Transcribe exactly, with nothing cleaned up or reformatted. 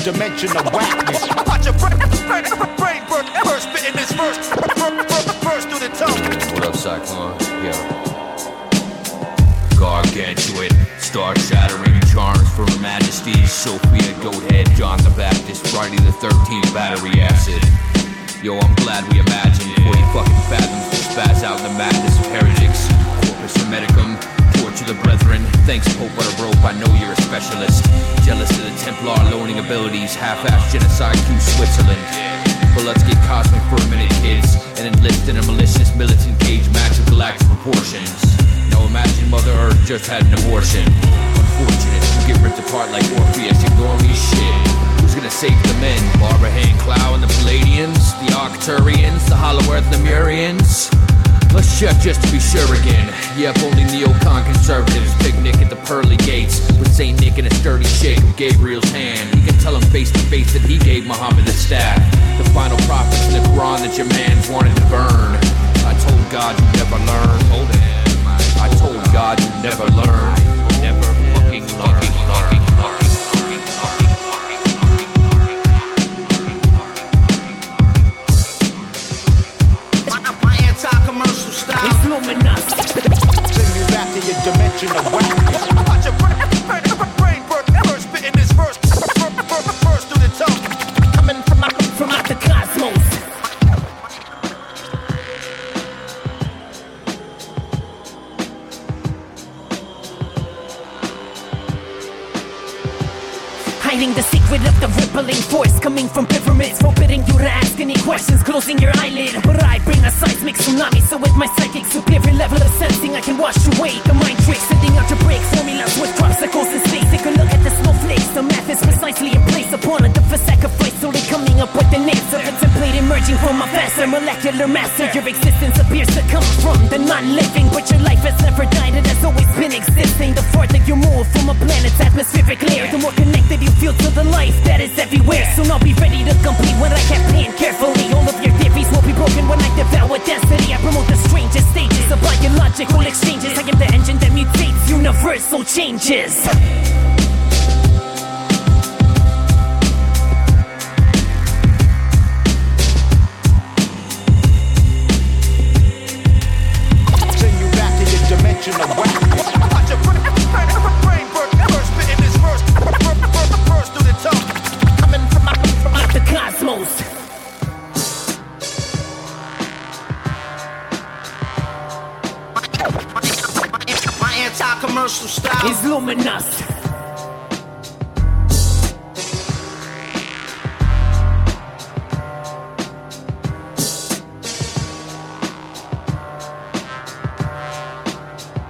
dimension of whackness. Watch your brain, brain, brain burst, burst, spitting this verse, burst through the tongue. What up, Cyclone? Yo. Gargantuan, star-shattering charms from Her Majesty Sophia Goathead, John the Baptist, Friday the thirteenth, battery acid. Yo, I'm glad we imagined forty fucking fathoms to spaz out in the madness of heretics. Corpus Hermeticum, torture the brethren. Thanks, Pope Butterrope, I know you're a specialist. Jealous of the Templar loaning abilities, half-assed genocide to Switzerland. But let's get cosmic for a minute, kids, and enlist in a malicious militant cage match of galactic proportions. Now imagine Mother Earth just had an abortion. Unfortunate, you get ripped apart like Orpheus, ignore me shit. Who's gonna save the men? Barbara Hand-Clow and the Palladians, the Arcturians, the Hollow Earth Lemurians? Let's check just to be sure again. Yep, only neocon conservatives picnic at the pearly gates with Saint Nick in a sturdy shake of Gabriel's hand. He can tell him face to face that he gave Muhammad the staff, the final prophets in the Quran that your man's wanted to burn. I told God you never learn. Hold it. I told God you never learn. Never fucking learn. It's luminous. Send you back to your dimension of whackness. Watch your brain, brain, brain burst, spitting this verse, burst through the tongue. Coming from out, from out the cosmos. Hiding the secret of the rippling force coming from pyramids, forbidding you to ask any questions, closing your eyelid. But I bring a seismic tsunami, so with my psychic superior level of sensing, I can wash away the mind tricks, sending out your break formulas with dropsicles in space. Take a look at the snowflakes, the math is precisely in place upon a for sacrifice, slowly coming up with an answer. A template emerging from a faster molecular master. Your existence appears to come from the non-living, but your life has never died, it has always been existing. The farther you move from a planet's atmospheric layer, the more connected you feel to the life that is everywhere. Soon I'll be ready to complete what I have planned carefully. All of your theories will be broken when I devour density. I promote the strangest stages of biological exchanges. I am the engine that mutates universal changes. Send you back to your dimension of whackness. Watch your brain, brain burst, spitting this verse, burst through the tongue. Coming from out, from out the cosmos. My anti-commercial style Is luminous.